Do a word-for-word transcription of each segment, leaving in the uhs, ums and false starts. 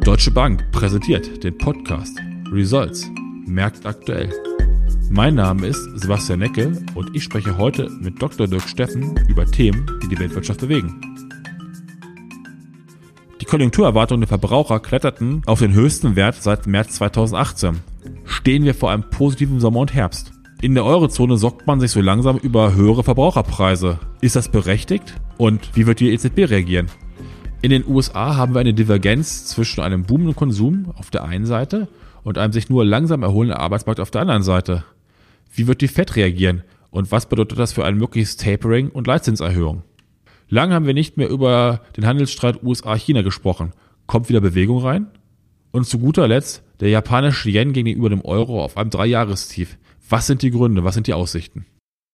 Deutsche Bank präsentiert den Podcast Results Märkte aktuell. Mein Name ist Sebastian Necke und ich spreche heute mit Doktor Dirk Steffen über Themen, die die Weltwirtschaft bewegen. Die Konjunkturerwartungen der Verbraucher kletterten auf den höchsten Wert seit März zweitausendachtzehn. Stehen wir vor einem positiven Sommer und Herbst? In der Eurozone sorgt man sich so langsam über höhere Verbraucherpreise. Ist das berechtigt? Und wie wird die E Z B reagieren? In den U S A haben wir eine Divergenz zwischen einem boomenden Konsum auf der einen Seite und einem sich nur langsam erholenden Arbeitsmarkt auf der anderen Seite. Wie wird die Fed reagieren? Und was bedeutet das für ein mögliches Tapering und Leitzinserhöhung? Lange haben wir nicht mehr über den Handelsstreit U S A-China gesprochen. Kommt wieder Bewegung rein? Und zu guter Letzt der japanische Yen gegenüber dem Euro auf einem Dreijahrestief. Was sind die Gründe? Was sind die Aussichten?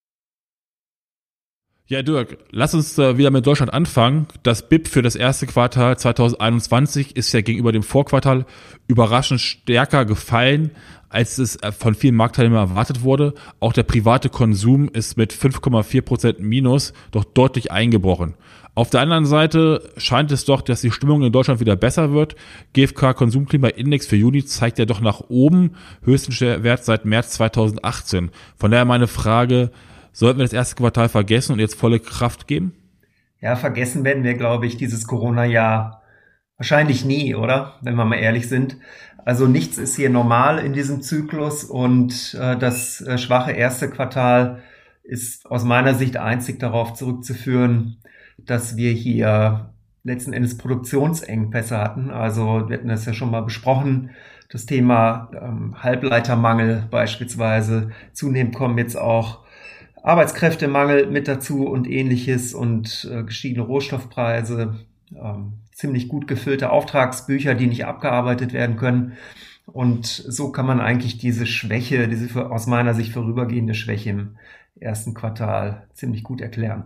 Ja, Dirk, lass uns äh, wieder mit Deutschland anfangen. Das B I P für das erste Quartal zweitausendeinundzwanzig ist ja gegenüber dem Vorquartal überraschend stärker gefallen, als es von vielen Marktteilnehmern erwartet wurde. Auch der private Konsum ist mit fünf Komma vier Prozent Minus doch deutlich eingebrochen. Auf der anderen Seite scheint es doch, dass die Stimmung in Deutschland wieder besser wird. G f K-Konsumklimaindex für Juni zeigt ja doch nach oben, höchsten Wert seit März zweitausendachtzehn. Von daher meine Frage, sollten wir das erste Quartal vergessen und jetzt volle Kraft geben? Ja, vergessen werden wir, glaube ich, dieses Corona-Jahr wahrscheinlich nie, oder? Wenn wir mal ehrlich sind. Also nichts ist hier normal in diesem Zyklus und äh, das äh, schwache erste Quartal ist aus meiner Sicht einzig darauf zurückzuführen, dass wir hier letzten Endes Produktionsengpässe hatten. Also wir hatten das ja schon mal besprochen, das Thema ähm, Halbleitermangel beispielsweise. Zunehmend kommen jetzt auch Arbeitskräftemangel mit dazu und ähnliches und äh, gestiegene Rohstoffpreise, ähm, ziemlich gut gefüllte Auftragsbücher, die nicht abgearbeitet werden können. Und so kann man eigentlich diese Schwäche, diese aus meiner Sicht vorübergehende Schwäche im ersten Quartal ziemlich gut erklären.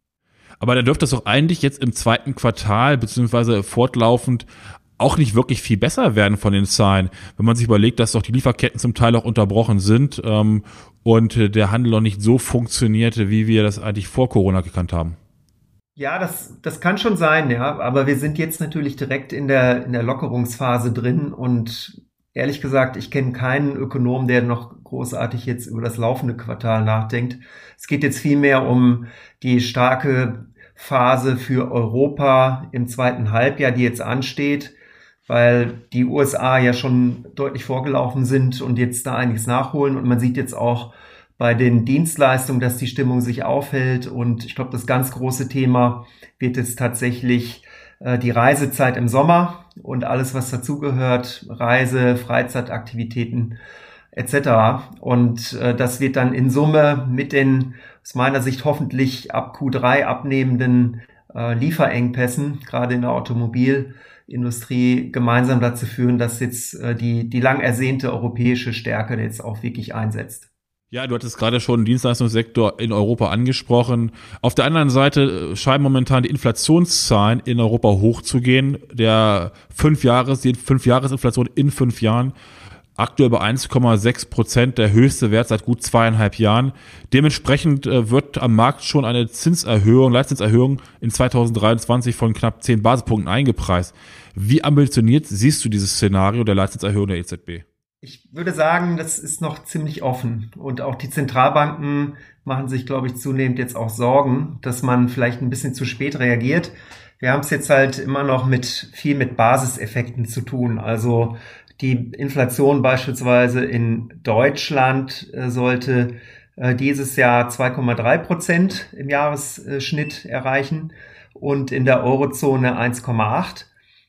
Aber dann dürfte es doch eigentlich jetzt im zweiten Quartal beziehungsweise fortlaufend auch nicht wirklich viel besser werden von den Zahlen, wenn man sich überlegt, dass doch die Lieferketten zum Teil auch unterbrochen sind ähm, und der Handel noch nicht so funktionierte, wie wir das eigentlich vor Corona gekannt haben. Ja, das, das kann schon sein, ja, aber wir sind jetzt natürlich direkt in der, in der Lockerungsphase drin und ehrlich gesagt, ich kenne keinen Ökonom, der noch großartig jetzt über das laufende Quartal nachdenkt. Es geht jetzt vielmehr um die starke Phase für Europa im zweiten Halbjahr, die jetzt ansteht, weil die U S A ja schon deutlich vorgelaufen sind und jetzt da einiges nachholen. Und man sieht jetzt auch bei den Dienstleistungen, dass die Stimmung sich aufhält. Und ich glaube, das ganz große Thema wird jetzt tatsächlich äh, die Reisezeit im Sommer und alles, was dazugehört, Reise, Freizeitaktivitäten et cetera. Und äh, das wird dann in Summe mit den aus meiner Sicht hoffentlich ab Q drei abnehmenden äh, Lieferengpässen, gerade in der Automobilindustrie, gemeinsam dazu führen, dass jetzt äh, die, die lang ersehnte europäische Stärke jetzt auch wirklich einsetzt. Ja, du hattest gerade schon den Dienstleistungssektor in Europa angesprochen. Auf der anderen Seite scheinen momentan die Inflationszahlen in Europa hochzugehen. Der Fünfjahres, die Fünfjahresinflation in fünf Jahren aktuell bei eins Komma sechs Prozent, der höchste Wert seit gut zweieinhalb Jahren. Dementsprechend wird am Markt schon eine Zinserhöhung, Leitzinserhöhung in zweitausenddreiundzwanzig von knapp zehn Basispunkten eingepreist. Wie ambitioniert siehst du dieses Szenario der Leitzinserhöhung der E Z B? Ich würde sagen, das ist noch ziemlich offen. Und auch die Zentralbanken machen sich, glaube ich, zunehmend jetzt auch Sorgen, dass man vielleicht ein bisschen zu spät reagiert. Wir haben es jetzt halt immer noch mit viel mit Basiseffekten zu tun. Also die Inflation beispielsweise in Deutschland äh, sollte äh, dieses Jahr zwei Komma drei Prozent im Jahresschnitt erreichen und in der Eurozone eins Komma acht.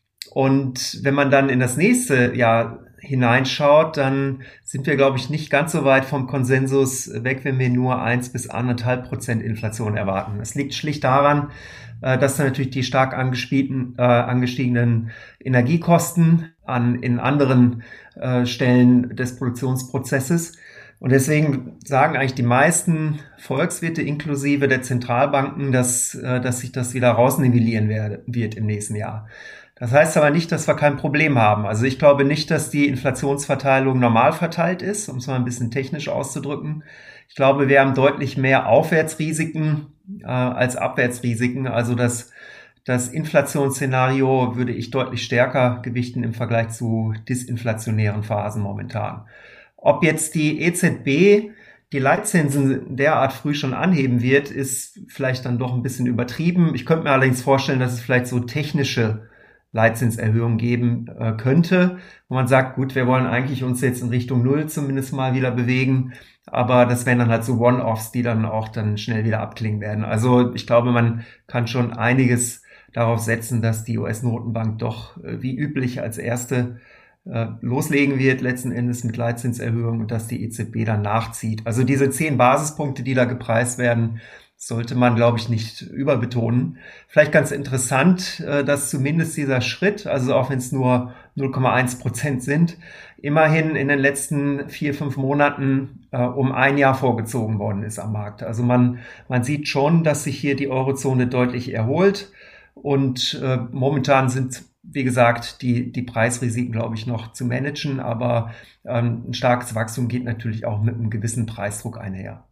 Und wenn man dann in das nächste Jahr hineinschaut, dann sind wir, glaube ich, nicht ganz so weit vom Konsensus weg, wenn wir nur eins bis anderthalb Prozent Inflation erwarten. Es liegt schlicht daran, dass dann natürlich die stark angestiegenen, äh, angestiegenen Energiekosten an in anderen äh, Stellen des Produktionsprozesses. Und deswegen sagen eigentlich die meisten Volkswirte inklusive der Zentralbanken, dass, äh, dass sich das wieder rausnivellieren werde, wird im nächsten Jahr. Das heißt aber nicht, dass wir kein Problem haben. Also ich glaube nicht, dass die Inflationsverteilung normal verteilt ist, um es mal ein bisschen technisch auszudrücken. Ich glaube, wir haben deutlich mehr Aufwärtsrisiken äh, als Abwärtsrisiken. Also dass Das Inflationsszenario würde ich deutlich stärker gewichten im Vergleich zu disinflationären Phasen momentan. Ob jetzt die E Z B die Leitzinsen derart früh schon anheben wird, ist vielleicht dann doch ein bisschen übertrieben. Ich könnte mir allerdings vorstellen, dass es vielleicht so technische Leitzinserhöhungen geben äh, könnte, wo man sagt, gut, wir wollen eigentlich uns jetzt in Richtung Null zumindest mal wieder bewegen, aber das wären dann halt so One-Offs, die dann auch dann schnell wieder abklingen werden. Also ich glaube, man kann schon einiges darauf setzen, dass die U S-Notenbank doch äh, wie üblich als erste äh, loslegen wird, letzten Endes mit Leitzinserhöhungen, und dass die E Z B dann nachzieht. Also diese zehn Basispunkte, die da gepreist werden, sollte man, glaube ich, nicht überbetonen. Vielleicht ganz interessant, dass zumindest dieser Schritt, also auch wenn es nur null Komma eins Prozent sind, immerhin in den letzten vier, fünf Monaten äh, um ein Jahr vorgezogen worden ist am Markt. Also man, man sieht schon, dass sich hier die Eurozone deutlich erholt, und äh, momentan sind, wie gesagt, die, die Preisrisiken, glaube ich, noch zu managen, aber ähm, ein starkes Wachstum geht natürlich auch mit einem gewissen Preisdruck einher.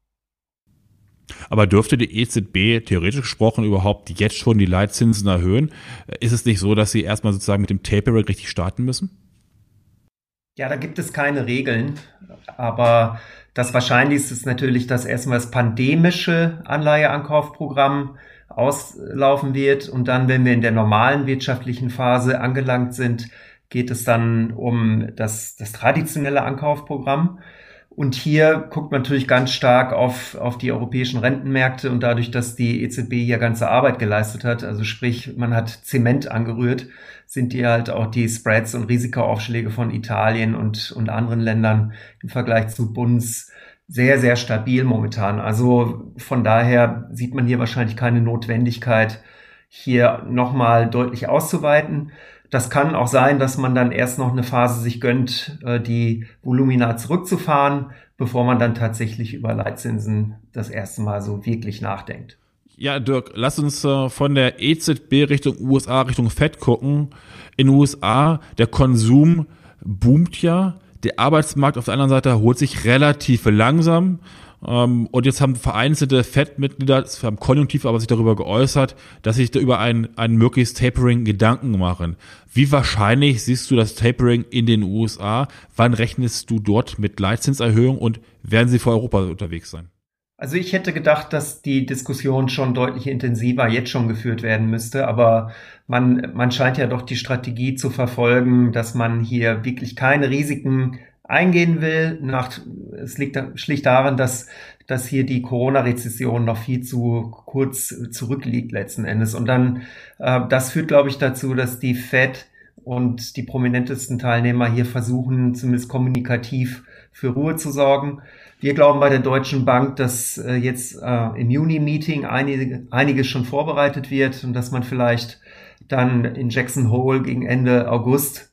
Aber dürfte die E Z B theoretisch gesprochen überhaupt jetzt schon die Leitzinsen erhöhen? Ist es nicht so, dass sie erstmal sozusagen mit dem Tapering richtig starten müssen? Ja, da gibt es keine Regeln, aber das Wahrscheinlichste ist natürlich, dass erstmal das pandemische Anleiheankaufprogramm auslaufen wird, und dann, wenn wir in der normalen wirtschaftlichen Phase angelangt sind, geht es dann um das, das traditionelle Ankaufprogramm. Und hier guckt man natürlich ganz stark auf, auf die europäischen Rentenmärkte, und dadurch, dass die E Z B hier ganze Arbeit geleistet hat, also sprich, man hat Zement angerührt, sind die halt auch die Spreads und Risikoaufschläge von Italien und, und anderen Ländern im Vergleich zu Bunds sehr, sehr stabil momentan. Also von daher sieht man hier wahrscheinlich keine Notwendigkeit, hier nochmal deutlich auszuweiten. Das kann auch sein, dass man dann erst noch eine Phase sich gönnt, die Volumina zurückzufahren, bevor man dann tatsächlich über Leitzinsen das erste Mal so wirklich nachdenkt. Ja, Dirk, lass uns äh, von der E Z B Richtung U S A, Richtung Fed gucken. In den U S A, der Konsum boomt ja, der Arbeitsmarkt auf der anderen Seite erholt sich relativ langsam. Um, und jetzt haben vereinzelte Fed-Mitglieder, das haben konjunktiv aber sich darüber geäußert, dass sich da über ein, ein mögliches Tapering Gedanken machen. Wie wahrscheinlich siehst du das Tapering in den U S A? Wann rechnest du dort mit Leitzinserhöhung, und werden sie vor Europa unterwegs sein? Also ich hätte gedacht, dass die Diskussion schon deutlich intensiver jetzt schon geführt werden müsste, aber man, man scheint ja doch die Strategie zu verfolgen, dass man hier wirklich keine Risiken eingehen will. Nach, es liegt schlicht daran, dass, dass hier die Corona-Rezession noch viel zu kurz zurückliegt letzten Endes. Und dann, äh, das führt, glaube ich, dazu, dass die Fed und die prominentesten Teilnehmer hier versuchen, zumindest kommunikativ für Ruhe zu sorgen. Wir glauben bei der Deutschen Bank, dass äh, jetzt äh, im Juni-Meeting einige, einiges schon vorbereitet wird, und dass man vielleicht dann in Jackson Hole gegen Ende August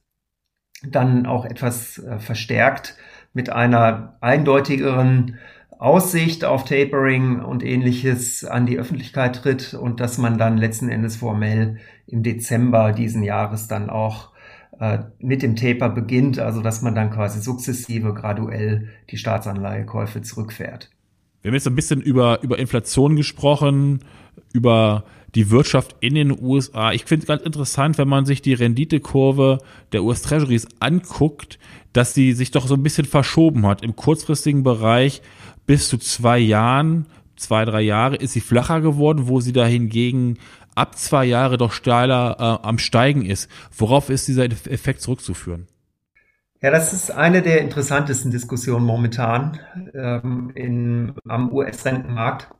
dann auch etwas äh, verstärkt mit einer eindeutigeren Aussicht auf Tapering und Ähnliches an die Öffentlichkeit tritt, und dass man dann letzten Endes formell im Dezember diesen Jahres dann auch äh, mit dem Taper beginnt, also dass man dann quasi sukzessive, graduell die Staatsanleihekäufe zurückfährt. Wir haben jetzt ein bisschen über, über Inflation gesprochen, über die Wirtschaft in den U S A. Ich finde es ganz interessant, wenn man sich die Renditekurve der U S Treasuries anguckt, dass sie sich doch so ein bisschen verschoben hat. Im kurzfristigen Bereich bis zu zwei Jahren, zwei, drei Jahre ist sie flacher geworden, wo sie da hingegen ab zwei Jahre doch steiler äh, am Steigen ist. Worauf ist dieser Effekt zurückzuführen? Ja, das ist eine der interessantesten Diskussionen momentan ähm, in, am U S-Rentenmarkt,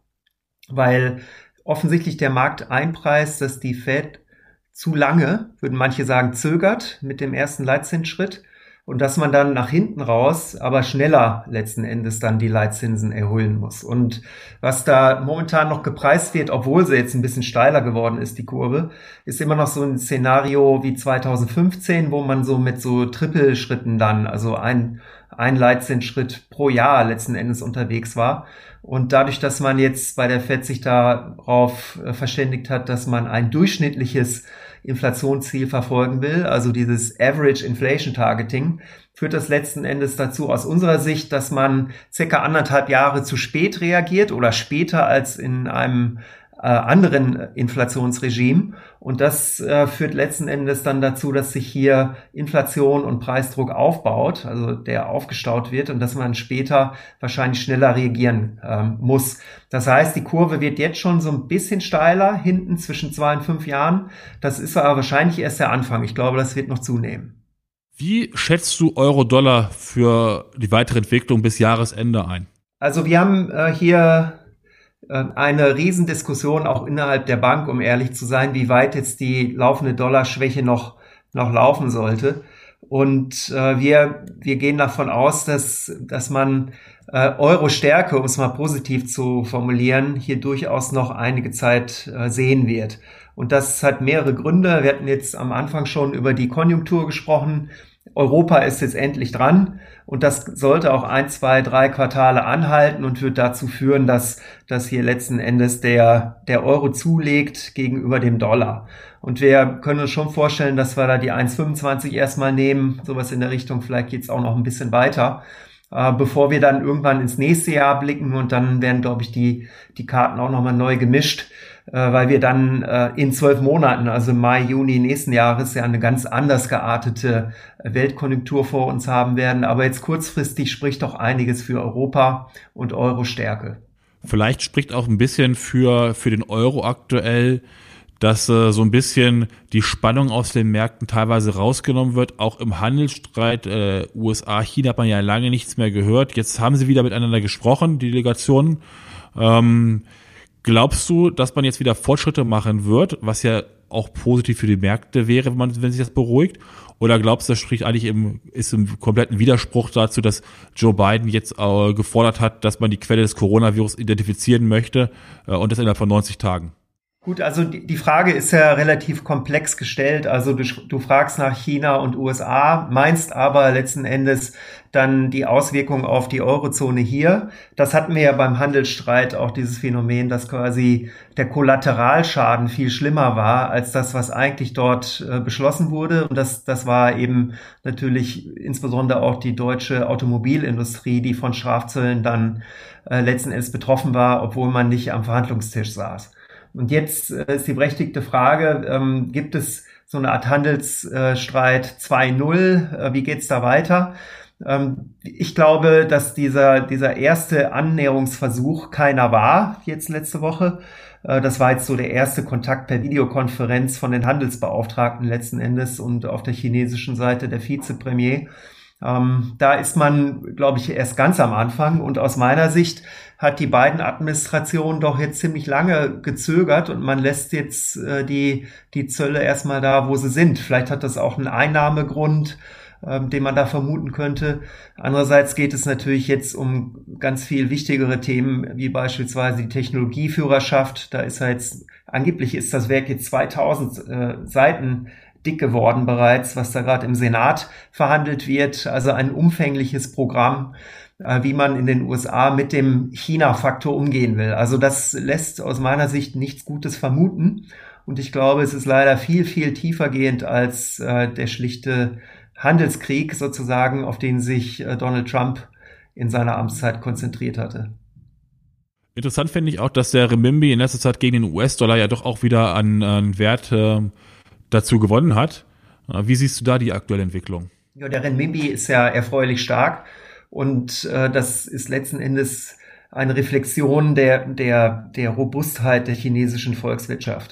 weil offensichtlich der Markt einpreist, dass die Fed zu lange, würden manche sagen, zögert mit dem ersten Leitzinsschritt, und dass man dann nach hinten raus aber schneller letzten Endes dann die Leitzinsen erhöhen muss. Und was da momentan noch gepreist wird, obwohl sie jetzt ein bisschen steiler geworden ist, die Kurve, ist immer noch so ein Szenario wie zweitausendfünfzehn, wo man so mit so Trippelschritten dann, also ein, ein Leitzinsschritt pro Jahr letzten Endes unterwegs war. Und dadurch, dass man jetzt bei der Fed sich darauf verständigt hat, dass man ein durchschnittliches Inflationsziel verfolgen will, also dieses Average Inflation Targeting, führt das letzten Endes dazu aus unserer Sicht, dass man circa anderthalb Jahre zu spät reagiert oder später als in einem äh, anderen Inflationsregime. Und das äh, führt letzten Endes dann dazu, dass sich hier Inflation und Preisdruck aufbaut, also der aufgestaut wird und dass man später wahrscheinlich schneller reagieren ähm, muss. Das heißt, die Kurve wird jetzt schon so ein bisschen steiler, hinten zwischen zwei und fünf Jahren. Das ist aber wahrscheinlich erst der Anfang. Ich glaube, das wird noch zunehmen. Wie schätzt du Euro-Dollar für die weitere Entwicklung bis Jahresende ein? Also wir haben äh, hier eine Riesendiskussion auch innerhalb der Bank, um ehrlich zu sein, wie weit jetzt die laufende Dollarschwäche noch noch laufen sollte. Und äh, wir wir gehen davon aus, dass dass man äh, Euro-Stärke, um es mal positiv zu formulieren, hier durchaus noch einige Zeit äh, sehen wird. Und das hat mehrere Gründe. Wir hatten jetzt am Anfang schon über die Konjunktur gesprochen. Europa ist jetzt endlich dran und das sollte auch ein, zwei, drei Quartale anhalten und wird dazu führen, dass, dass hier letzten Endes der, der Euro zulegt gegenüber dem Dollar. Und wir können uns schon vorstellen, dass wir da die eins Komma fünfundzwanzig erstmal nehmen, sowas in der Richtung, vielleicht geht's auch noch ein bisschen weiter, äh, bevor wir dann irgendwann ins nächste Jahr blicken und dann werden, glaube ich, die, die Karten auch nochmal neu gemischt, weil wir dann äh, in zwölf Monaten, also Mai, Juni nächsten Jahres, ja eine ganz anders geartete Weltkonjunktur vor uns haben werden. Aber jetzt kurzfristig spricht doch einiges für Europa und Euro-Stärke. Vielleicht spricht auch ein bisschen für für den Euro aktuell, dass äh, so ein bisschen die Spannung aus den Märkten teilweise rausgenommen wird. Auch im Handelsstreit äh, U S A, China hat man ja lange nichts mehr gehört. Jetzt haben sie wieder miteinander gesprochen, die Delegationen. Ähm, Glaubst du, dass man jetzt wieder Fortschritte machen wird, was ja auch positiv für die Märkte wäre, wenn man, wenn sich das beruhigt? Oder glaubst du, das spricht eigentlich im, ist im kompletten Widerspruch dazu, dass Joe Biden jetzt äh, gefordert hat, dass man die Quelle des Coronavirus identifizieren möchte äh, und das innerhalb von neunzig Tagen? Gut, also die, die Frage ist ja relativ komplex gestellt. Also du, du fragst nach China und U S A, meinst aber letzten Endes dann die Auswirkungen auf die Eurozone hier. Das hatten wir ja beim Handelsstreit auch, dieses Phänomen, dass quasi der Kollateralschaden viel schlimmer war als das, was eigentlich dort äh, beschlossen wurde. Und das, das war eben natürlich insbesondere auch die deutsche Automobilindustrie, die von Strafzöllen dann äh, letzten Endes betroffen war, obwohl man nicht am Verhandlungstisch saß. Und jetzt äh, ist die berechtigte Frage, ähm, gibt es so eine Art Handelsstreit zwei null? Äh, wie geht's da weiter? Ähm, ich glaube, dass dieser dieser erste Annäherungsversuch keiner war, jetzt letzte Woche. Äh, das war jetzt so der erste Kontakt per Videokonferenz von den Handelsbeauftragten letzten Endes und auf der chinesischen Seite der Vizepremier. Ähm, da ist man, glaube ich, erst ganz am Anfang und aus meiner Sicht hat die Biden-Administration doch jetzt ziemlich lange gezögert und man lässt jetzt äh, die die Zölle erstmal da, wo sie sind. Vielleicht hat das auch einen Einnahmegrund, ähm, den man da vermuten könnte. Andererseits geht es natürlich jetzt um ganz viel wichtigere Themen, wie beispielsweise die Technologieführerschaft. Da ist ja jetzt, angeblich ist das Werk jetzt zweitausend äh, Seiten dick geworden bereits, was da gerade im Senat verhandelt wird. Also ein umfängliches Programm, äh, wie man in den U S A mit dem China-Faktor umgehen will. Also das lässt aus meiner Sicht nichts Gutes vermuten. Und ich glaube, es ist leider viel, viel tiefergehend als äh, der schlichte Handelskrieg sozusagen, auf den sich äh, Donald Trump in seiner Amtszeit konzentriert hatte. Interessant finde ich auch, dass der Renminbi in letzter Zeit gegen den U S-Dollar ja doch auch wieder an, an Wert äh, dazu gewonnen hat. Wie siehst du da die aktuelle Entwicklung? Ja, der Renminbi ist ja erfreulich stark und äh, das ist letzten Endes eine Reflexion der der der Robustheit der chinesischen Volkswirtschaft.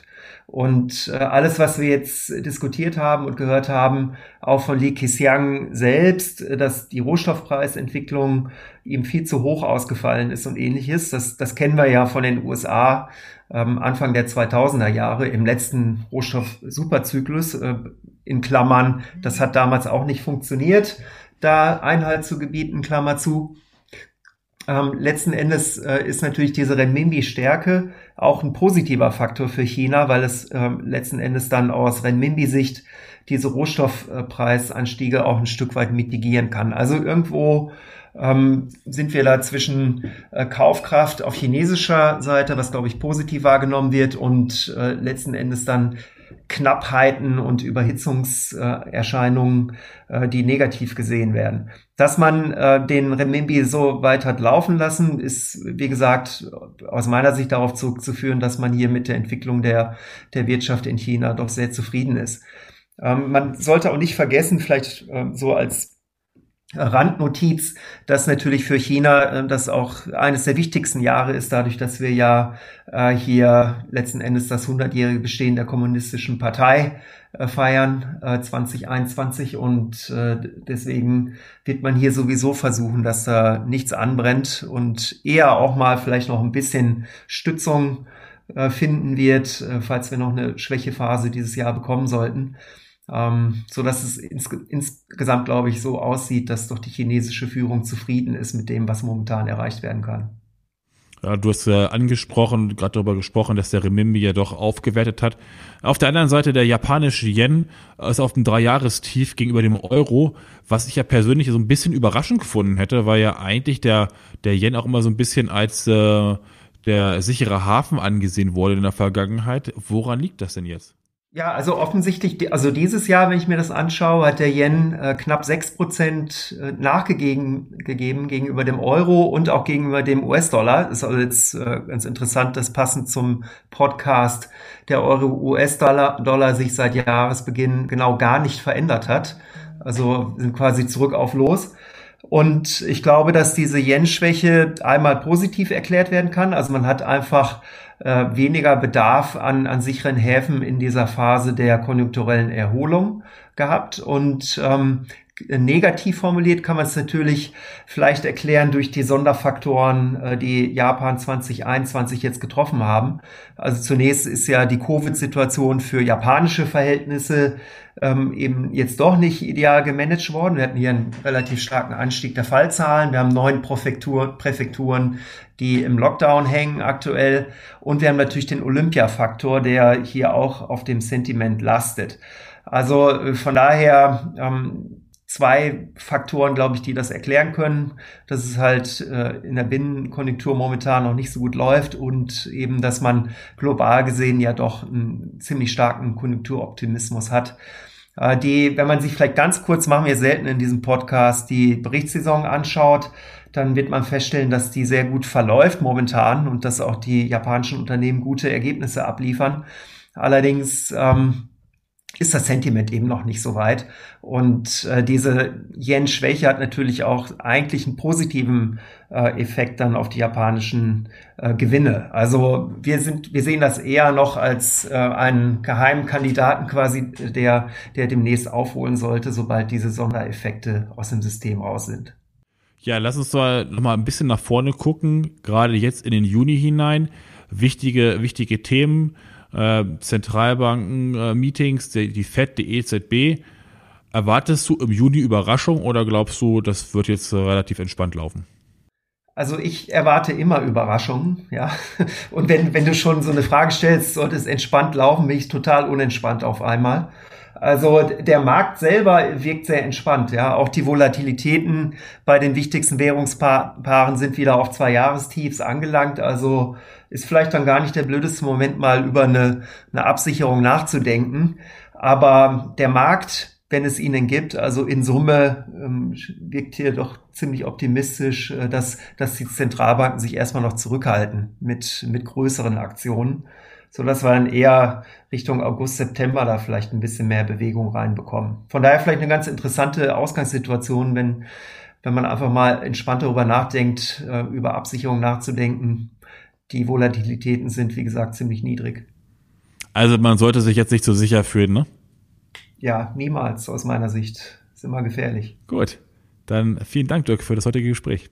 Und äh, alles, was wir jetzt diskutiert haben und gehört haben, auch von Li Keqiang selbst, dass die Rohstoffpreisentwicklung ihm viel zu hoch ausgefallen ist und ähnliches, das das kennen wir ja von den U S A. Ähm, Anfang der zweitausender Jahre im letzten Rohstoff-Superzyklus, äh, in Klammern, das hat damals auch nicht funktioniert, da Einhalt zu gebieten, Klammer zu. Ähm, letzten Endes äh, ist natürlich diese Renminbi-Stärke auch ein positiver Faktor für China, weil es äh, letzten Endes dann aus Renminbi-Sicht diese Rohstoffpreisanstiege auch ein Stück weit mitigieren kann. Also irgendwo ähm, sind wir da zwischen äh, Kaufkraft auf chinesischer Seite, was glaube ich positiv wahrgenommen wird, und äh, letzten Endes dann Knappheiten und Überhitzungserscheinungen, äh, die negativ gesehen werden. Dass man äh, den Renminbi so weit hat laufen lassen, ist, wie gesagt, aus meiner Sicht darauf zurückzuführen, dass man hier mit der Entwicklung der, der Wirtschaft in China doch sehr zufrieden ist. Ähm, man sollte auch nicht vergessen, vielleicht äh, so als Randnotiz, dass natürlich für China äh, das auch eines der wichtigsten Jahre ist, dadurch, dass wir ja äh, hier letzten Endes das hundertjährige Bestehen der kommunistischen Partei äh, feiern, äh, zwanzig einundzwanzig, und äh, deswegen wird man hier sowieso versuchen, dass da nichts anbrennt und eher auch mal vielleicht noch ein bisschen Stützung äh, finden wird, äh, falls wir noch eine Schwächephase dieses Jahr bekommen sollten. Ähm, so dass es ins, insgesamt, glaube ich, so aussieht, dass doch die chinesische Führung zufrieden ist mit dem, was momentan erreicht werden kann. Ja, du hast äh, angesprochen, gerade darüber gesprochen, dass der Renminbi ja doch aufgewertet hat. Auf der anderen Seite, der japanische Yen ist auf dem Dreijahrestief gegenüber dem Euro, was ich ja persönlich so ein bisschen überraschend gefunden hätte, weil ja eigentlich der der Yen auch immer so ein bisschen als äh, der sichere Hafen angesehen wurde in der Vergangenheit. Woran liegt das denn jetzt? Ja, also offensichtlich, also dieses Jahr, wenn ich mir das anschaue, hat der Yen äh, knapp sechs Prozent äh, nachgegeben gegeben gegenüber dem Euro und auch gegenüber dem U S-Dollar. Ist also jetzt äh, ganz interessant, dass passend zum Podcast der Euro-U S-Dollar Dollar sich seit Jahresbeginn genau gar nicht verändert hat. Also sind quasi zurück auf Los. Und ich glaube, dass diese Yen-Schwäche einmal positiv erklärt werden kann. Also man hat einfach äh, weniger Bedarf an, an sicheren Häfen in dieser Phase der konjunkturellen Erholung gehabt. Und ähm, negativ formuliert kann man es natürlich vielleicht erklären durch die Sonderfaktoren, äh, die Japan zwanzig einundzwanzig jetzt getroffen haben. Also zunächst ist ja die Covid-Situation für japanische Verhältnisse ähm, eben jetzt doch nicht ideal gemanagt worden. Wir hatten hier einen relativ starken Anstieg der Fallzahlen. Wir haben neun Präfektur, Präfekturen, die im Lockdown hängen aktuell. Und wir haben natürlich den Olympia-Faktor, der hier auch auf dem Sentiment lastet. Also von daher ähm, zwei Faktoren, glaube ich, die das erklären können, dass es halt äh, in der Binnenkonjunktur momentan noch nicht so gut läuft und eben, dass man global gesehen ja doch einen ziemlich starken Konjunkturoptimismus hat. Äh, die, wenn man sich vielleicht ganz kurz, machen wir selten in diesem Podcast, die Berichtssaison anschaut, dann wird man feststellen, dass die sehr gut verläuft momentan und dass auch die japanischen Unternehmen gute Ergebnisse abliefern. Allerdings ähm, ist das Sentiment eben noch nicht so weit. Und äh, diese Yen-Schwäche hat natürlich auch eigentlich einen positiven äh, Effekt dann auf die japanischen äh, Gewinne. Also wir sind, wir sehen das eher noch als äh, einen geheimen Kandidaten quasi, der, der demnächst aufholen sollte, sobald diese Sondereffekte aus dem System raus sind. Ja, lass uns doch noch mal ein bisschen nach vorne gucken, gerade jetzt in den Juni hinein. Wichtige, wichtige Themen. Äh, Zentralbanken-Meetings, äh, die F E D, die E Z B. Erwartest du im Juni Überraschung oder glaubst du, das wird jetzt äh, relativ entspannt laufen? Also ich erwarte immer Überraschungen, ja. Und wenn, wenn du schon so eine Frage stellst, sollte es entspannt laufen, bin ich total unentspannt auf einmal. Also der Markt selber wirkt sehr entspannt, ja. Auch die Volatilitäten bei den wichtigsten Währungspaaren sind wieder auf zwei Jahrestiefs angelangt. Also ist vielleicht dann gar nicht der blödeste Moment, mal über eine, eine Absicherung nachzudenken. Aber der Markt, wenn es ihn gibt, also in Summe ähm, wirkt hier doch ziemlich optimistisch, äh, dass, dass die Zentralbanken sich erstmal noch zurückhalten mit, mit größeren Aktionen, so dass wir dann eher Richtung August, September da vielleicht ein bisschen mehr Bewegung reinbekommen. Von daher vielleicht eine ganz interessante Ausgangssituation, wenn, wenn man einfach mal entspannt darüber nachdenkt, äh, über Absicherung nachzudenken. Die Volatilitäten sind, wie gesagt, ziemlich niedrig. Also man sollte sich jetzt nicht so sicher fühlen, ne? Ja, niemals aus meiner Sicht. Ist immer gefährlich. Gut, dann vielen Dank, Dirk, für das heutige Gespräch.